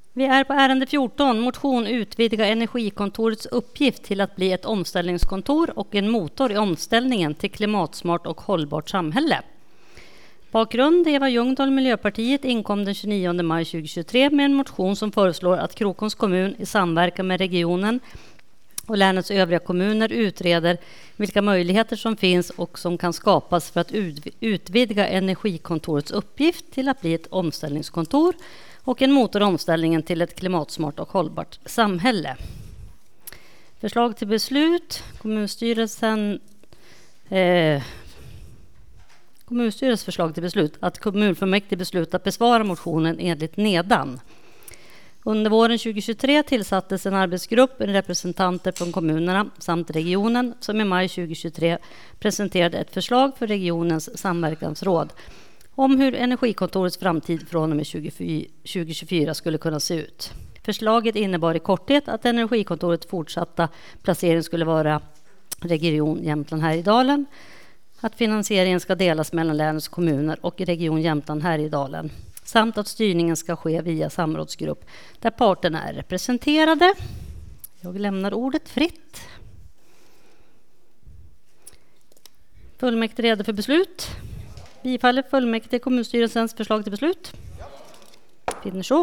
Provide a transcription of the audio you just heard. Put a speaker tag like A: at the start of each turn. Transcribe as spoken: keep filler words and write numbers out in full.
A: Vi är på ärende fjorton, motion utvidga energikontorets uppgift till att bli ett omställningskontor och en motor i omställningen till klimatsmart och hållbart samhälle. Bakgrund: Eva Ljungdahl, Miljöpartiet, inkom den tjugonionde maj tjugohundratjugotre med en motion som föreslår att Krokoms kommun i samverkan med regionen och länets övriga kommuner utreder vilka möjligheter som finns och som kan skapas för att utvidga energikontorets uppgift till att bli ett omställningskontor och en motor i omställningen till ett klimatsmart och hållbart samhälle. Förslag till beslut. Kommunstyrelsen eh, Kommunstyrelsens förslag till beslut att kommunfullmäktige beslutar att besvara motionen enligt nedan. Under våren tjugohundratjugotre tillsattes en arbetsgrupp med representanter från kommunerna samt regionen som i maj tjugohundratjugotre presenterade ett förslag för regionens samverkansråd om hur energikontorets framtid från och med tjugohundratjugofyra skulle kunna se ut. Förslaget innebar i korthet att energikontorets fortsatta placering skulle vara Region Jämtland Härjedalen, att finansieringen ska delas mellan länets kommuner och Region Jämtland Härjedalen samt att styrningen ska ske via samrådsgrupp där parterna är representerade. Jag lämnar ordet fritt. Fullmäktige redo för beslut. Bifaller fullmäktige kommunstyrelsens förslag till beslut. Finner så.